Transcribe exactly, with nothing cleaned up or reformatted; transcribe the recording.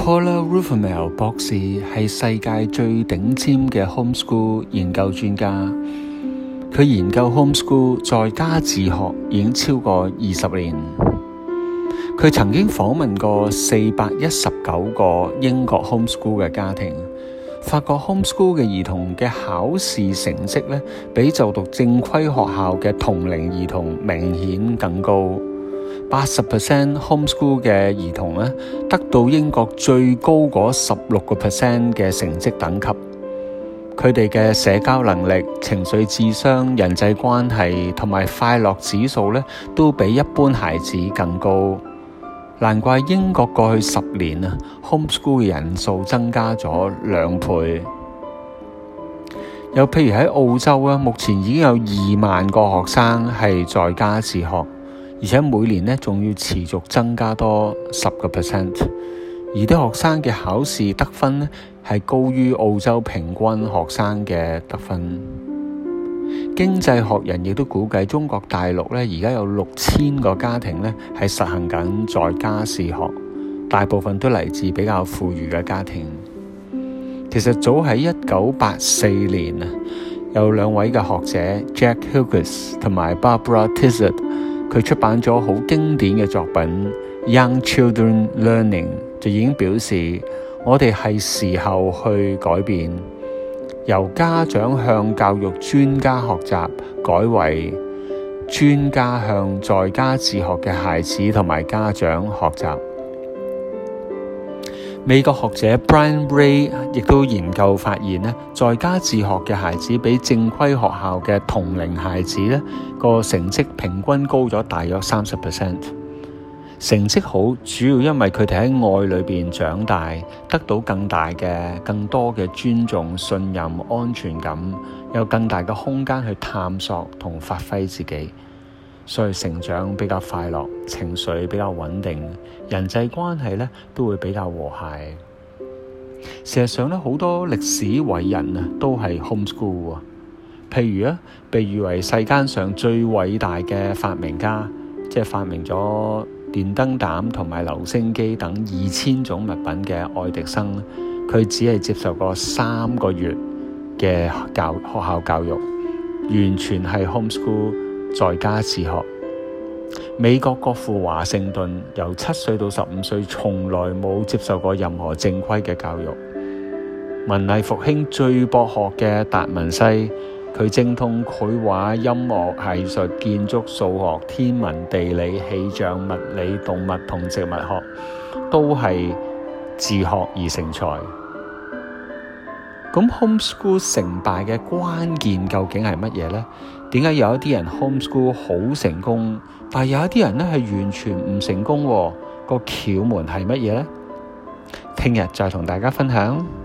Paula Ruffamel 博士係世界最頂尖嘅 homeschool 研究專家，佢研究 homeschool 在家自學已經超過二十年。佢曾經訪問過四百一十九個英國 homeschool 嘅家庭，發覺 homeschool 嘅兒童嘅考試成績咧，比就讀正規學校嘅同齡兒童明顯更高。八十 percent homeschool 嘅兒童咧，得到英國最高嗰十六個 percent 嘅成績等級。佢哋嘅社交能力、情緒智商、人際關係同埋快樂指數咧，都比一般孩子更高。難怪英國過去十年啊，homeschool 嘅人數增加咗兩倍。又譬如喺澳洲啊，目前已經有二萬個學生係在家自學，而且每年咧仲要持續增加多十個 percent。而啲學生嘅考試得分咧係高於澳洲平均學生嘅得分。經濟學人亦都估計中國大陸咧而家有六千個家庭咧係實行緊在家自學，大部分都嚟自比較富裕嘅家庭。其實早喺一九八四年啊，有兩位嘅學者 Jack Hughes 同埋 Barbara Tizard， 佢出版咗好經典嘅作品 Young Children Learning， 就已經表示我哋係時候去改變，由家長向教育專家學習，改為專家向在家自學嘅孩子同埋家長學習。美國學者 Brian Ray 亦都研究發現咧，在家自學嘅孩子比正規學校嘅同齡孩子咧個成績平均高咗大約三十 percent。成績好，主要因為佢哋喺愛裏邊長大，得到更大嘅、更多嘅尊重、信任、安全感，有更大嘅空間去探索同發揮自己，所以成長比較快樂，情緒比較穩定，人際關係咧都會比較和諧。事實上咧，好多歷史偉人啊都係 homeschool 啊，譬如啊，被譽為世間上最偉大嘅發明家，即係發明咗電燈膽同埋留聲機等二千種物品嘅愛迪生，佢只係接受過三個月嘅教學校教育，完全係 homeschool 在家自學。美國國父華盛頓由七歲到十五歲，從來冇接受過任何正規嘅教育。文藝復興最博學嘅達文西，佢精通繪畫、音樂、藝術、建築、數學、天文、地理、氣象、物理、動物同植物學，都係自學而成才。咁 homeschool 成敗嘅關鍵究竟係乜嘢呢？點解有一啲人 homeschool 好成功，但係有一啲人咧係完全唔成功？個竅門係乜嘢呢？聽日再同大家分享。